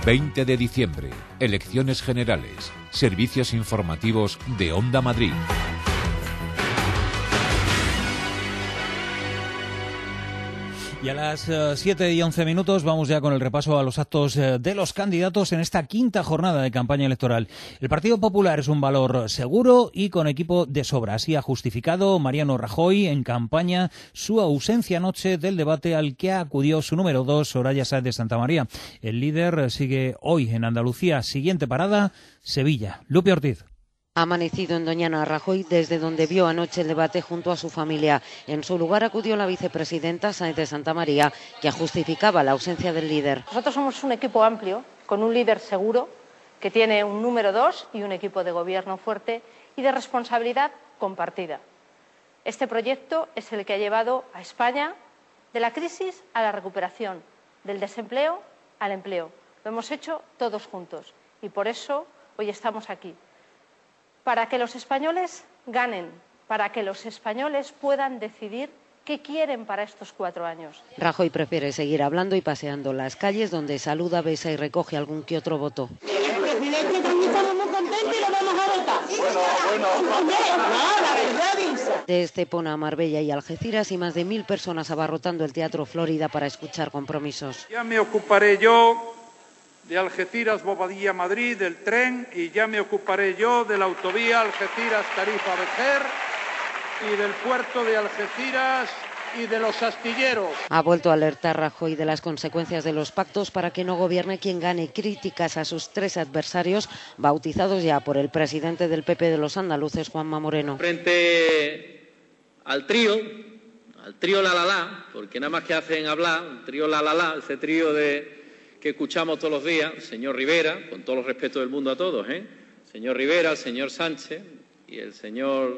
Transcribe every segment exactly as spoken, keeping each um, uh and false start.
veinte de diciembre, elecciones generales, servicios informativos de Onda Madrid. Y a las siete y once minutos vamos ya con el repaso a los actos de los candidatos en esta quinta jornada de campaña electoral. El Partido Popular es un valor seguro y con equipo de sobra. Así ha justificado Mariano Rajoy en campaña su ausencia anoche del debate al que acudió su número dos, Soraya Sáez de Santamaría. El líder sigue hoy en Andalucía. Siguiente parada, Sevilla. Lupe Ortiz. Ha amanecido en Doñana Rajoy, desde donde vio anoche el debate junto a su familia. En su lugar acudió la vicepresidenta Sáez de Santamaría, que justificaba la ausencia del líder. Nosotros somos un equipo amplio, con un líder seguro, que tiene un número dos y un equipo de gobierno fuerte y de responsabilidad compartida. Este proyecto es el que ha llevado a España de la crisis a la recuperación, del desempleo al empleo. Lo hemos hecho todos juntos y por eso hoy estamos aquí. Para que los españoles ganen, para que los españoles puedan decidir qué quieren para estos cuatro años. Rajoy prefiere seguir hablando y paseando las calles, donde saluda, besa y recoge algún que otro voto. El presidente también estamos muy contentos y lo vamos a votar. Bueno, bueno. No, la verdad, Isa. De Estepona a Marbella y Algeciras, y más de mil personas abarrotando el Teatro Florida para escuchar compromisos. Ya me ocuparé yo de Algeciras, Bobadilla, Madrid, del tren, y ya me ocuparé yo de la autovía Algeciras, Tarifa, Vejer, y del puerto de Algeciras y de los astilleros. Ha vuelto a alertar Rajoy de las consecuencias de los pactos para que no gobierne quien gane. Críticas a sus tres adversarios, bautizados ya por el presidente del P P de los andaluces, Juanma Moreno. Frente al trío, al trío la la la, porque nada más que hacen hablar, el trío la la la, ese trío de que escuchamos todos los días, el señor Rivera, con todo el respeto del mundo a todos, ¿eh? El señor Rivera, el señor Sánchez y el señor,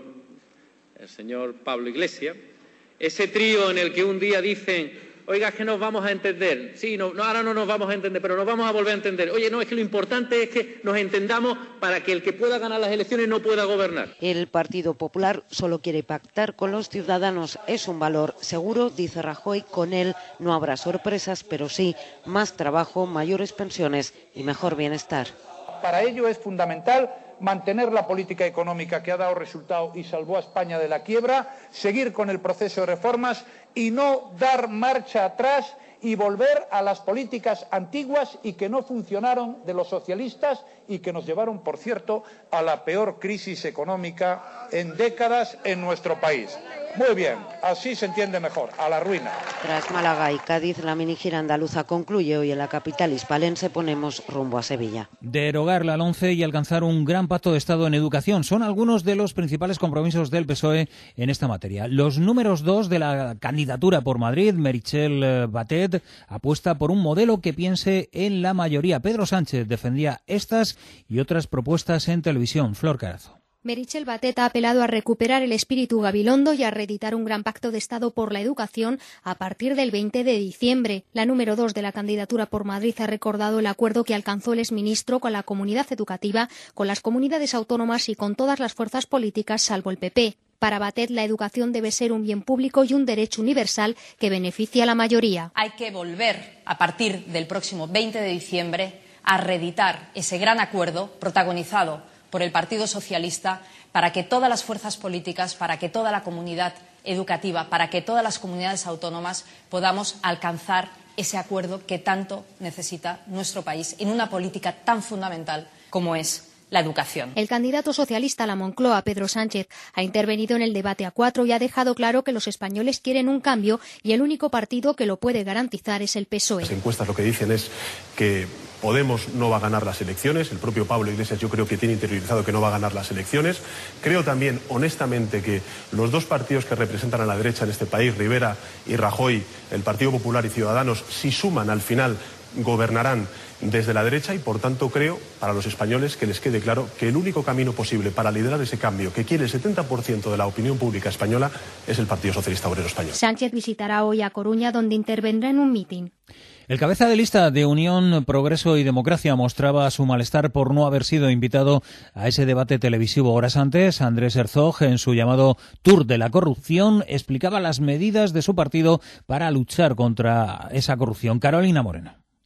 el señor Pablo Iglesias, ese trío en el que un día dicen, oiga, es que nos vamos a entender, sí, no, no, ahora no nos vamos a entender, pero nos vamos a volver a entender. Oye, no, es que lo importante es que nos entendamos para que el que pueda ganar las elecciones no pueda gobernar. El Partido Popular solo quiere pactar con los ciudadanos. Es un valor seguro, dice Rajoy. Con él no habrá sorpresas, pero sí más trabajo, mayores pensiones y mejor bienestar. Para ello es fundamental mantener la política económica que ha dado resultado y salvó a España de la quiebra, seguir con el proceso de reformas y no dar marcha atrás y volver a las políticas antiguas y que no funcionaron de los socialistas y que nos llevaron, por cierto, a la peor crisis económica en décadas en nuestro país. Muy bien, así se entiende mejor, a la ruina. Tras Málaga y Cádiz, la minigira andaluza concluye hoy en la capital hispalense. Ponemos rumbo a Sevilla. Derogar la LOMCE y alcanzar un gran pacto de Estado en educación son algunos de los principales compromisos del P S O E en esta materia. Los números dos de la candidatura por Madrid, Meritxell Batet, apuesta por un modelo que piense en la mayoría. Pedro Sánchez defendía estas y otras propuestas en televisión. Flor Carazo. Meritxell Batet ha apelado a recuperar el espíritu gabilondo y a reeditar un gran pacto de Estado por la educación a partir del veinte de diciembre. La número dos de la candidatura por Madrid ha recordado el acuerdo que alcanzó el exministro con la comunidad educativa, con las comunidades autónomas y con todas las fuerzas políticas salvo el P P. Para Batet, la educación debe ser un bien público y un derecho universal que beneficie a la mayoría. Hay que volver, a partir del próximo veinte de diciembre, a reeditar ese gran acuerdo protagonizado por el Partido Socialista para que todas las fuerzas políticas, para que toda la comunidad educativa, para que todas las comunidades autónomas podamos alcanzar ese acuerdo que tanto necesita nuestro país en una política tan fundamental como es la educación. El candidato socialista a la Moncloa, Pedro Sánchez, ha intervenido en el debate a cuatro y ha dejado claro que los españoles quieren un cambio y el único partido que lo puede garantizar es el P S O E. Las encuestas lo que dicen es que Podemos no va a ganar las elecciones, el propio Pablo Iglesias yo creo que tiene interiorizado que no va a ganar las elecciones. Creo también, honestamente, que los dos partidos que representan a la derecha en este país, Rivera y Rajoy, el Partido Popular y Ciudadanos, si suman al final gobernarán desde la derecha y por tanto creo, para los españoles, que les quede claro que el único camino posible para liderar ese cambio que quiere el setenta por ciento de la opinión pública española es el Partido Socialista Obrero Español. Sánchez visitará hoy a Coruña, donde intervendrá en un mitin. El cabeza de lista de Unión, Progreso y Democracia mostraba su malestar por no haber sido invitado a ese debate televisivo horas antes. Andrés Herzog, en su llamado Tour de la Corrupción, explicaba las medidas de su partido para luchar contra esa corrupción. Carolina Moreno.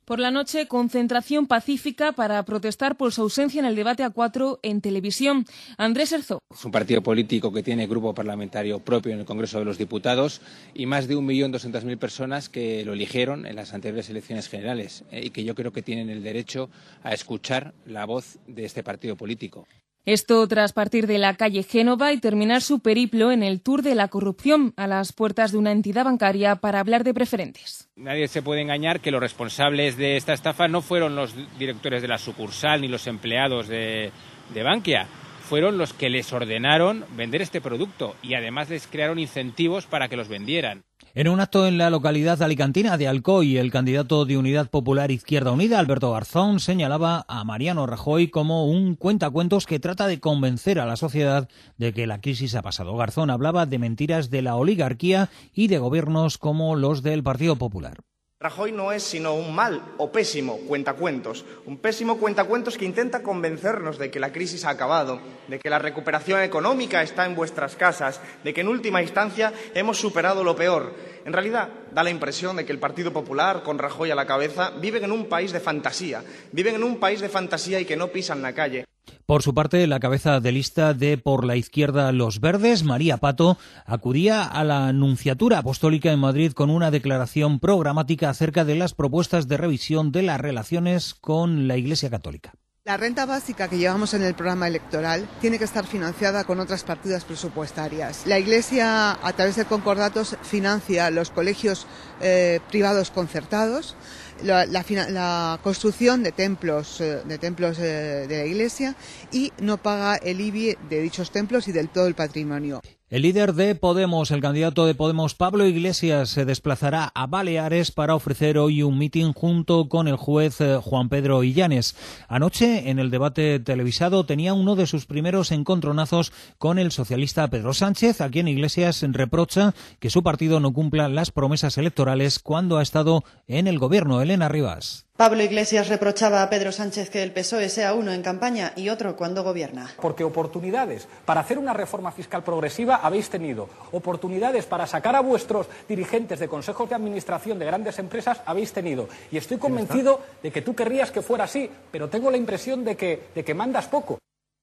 Por la noche, concentración pacífica para protestar por su ausencia en el debate a cuatro en televisión. Andrés Herzog. Es un partido político que tiene grupo parlamentario propio en el Congreso de los Diputados y más de un millón doscientas mil personas que lo eligieron en las anteriores elecciones generales eh, y que yo creo que tienen el derecho a escuchar la voz de este partido político. Esto tras partir de la calle Génova y terminar su periplo en el Tour de la Corrupción a las puertas de una entidad bancaria para hablar de preferentes. Nadie se puede engañar que los responsables de esta estafa no fueron los directores de la sucursal ni los empleados de, de Bankia, fueron los que les ordenaron vender este producto y además les crearon incentivos para que los vendieran. En un acto en la localidad alicantina de Alcoy, el candidato de Unidad Popular Izquierda Unida, Alberto Garzón, señalaba a Mariano Rajoy como un cuentacuentos que trata de convencer a la sociedad de que la crisis ha pasado. Garzón hablaba de mentiras de la oligarquía y de gobiernos como los del Partido Popular. Rajoy no es sino un mal o pésimo cuentacuentos, un pésimo cuentacuentos que intenta convencernos de que la crisis ha acabado, de que la recuperación económica está en vuestras casas, de que en última instancia hemos superado lo peor. En realidad, da la impresión de que el Partido Popular, con Rajoy a la cabeza, viven en un país de fantasía, viven en un país de fantasía y que no pisan la calle. Por su parte, la cabeza de lista de Por la Izquierda Los Verdes, María Pato, acudía a la Nunciatura Apostólica en Madrid con una declaración programática acerca de las propuestas de revisión de las relaciones con la Iglesia Católica. La renta básica que llevamos en el programa electoral tiene que estar financiada con otras partidas presupuestarias. La Iglesia, a través de concordatos, financia los colegios eh, privados concertados, la, la, la construcción de templos, de, templos eh, de la Iglesia y no paga el I B I de dichos templos y del todo el patrimonio. El líder de Podemos, el candidato de Podemos, Pablo Iglesias, se desplazará a Baleares para ofrecer hoy un mitin junto con el juez Juan Pedro Illanes. Anoche, en el debate televisado, tenía uno de sus primeros encontronazos con el socialista Pedro Sánchez, a quien Iglesias reprocha que su partido no cumpla las promesas electorales cuando ha estado en el gobierno. Elena Rivas. Pablo Iglesias reprochaba a Pedro Sánchez que el P S O E sea uno en campaña y otro cuando gobierna. Porque oportunidades para hacer una reforma fiscal progresiva habéis tenido. Oportunidades para sacar a vuestros dirigentes de consejos de administración de grandes empresas habéis tenido. Y estoy convencido de que tú querrías que fuera así, pero tengo la impresión de que, de que mandas poco.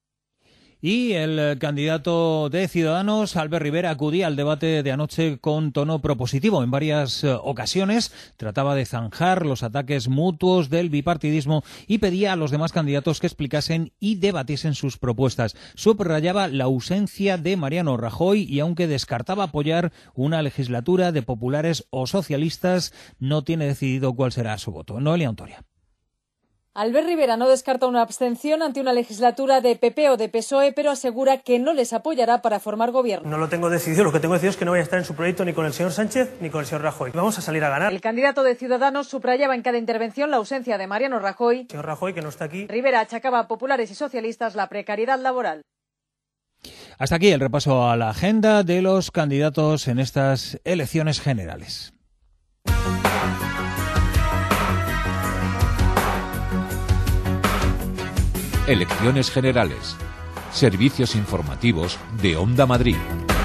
Y el candidato de Ciudadanos, Albert Rivera, acudía al debate de anoche con tono propositivo. En varias ocasiones trataba de zanjar los ataques mutuos del bipartidismo y pedía a los demás candidatos que explicasen y debatiesen sus propuestas. Subrayaba la ausencia de Mariano Rajoy y, aunque descartaba apoyar una legislatura de populares o socialistas, no tiene decidido cuál será su voto. Noelia Ontoria. Albert Rivera no descarta una abstención ante una legislatura de P P o de P S O E, pero asegura que no les apoyará para formar gobierno. No lo tengo decidido, lo que tengo decidido es que no voy a estar en su proyecto ni con el señor Sánchez ni con el señor Rajoy. Vamos a salir a ganar. El candidato de Ciudadanos subrayaba en cada intervención la ausencia de Mariano Rajoy. Señor Rajoy, que no está aquí. Rivera achacaba a populares y socialistas la precariedad laboral. Hasta aquí el repaso a la agenda de los candidatos en estas elecciones generales. Elecciones generales. Servicios informativos de Onda Madrid.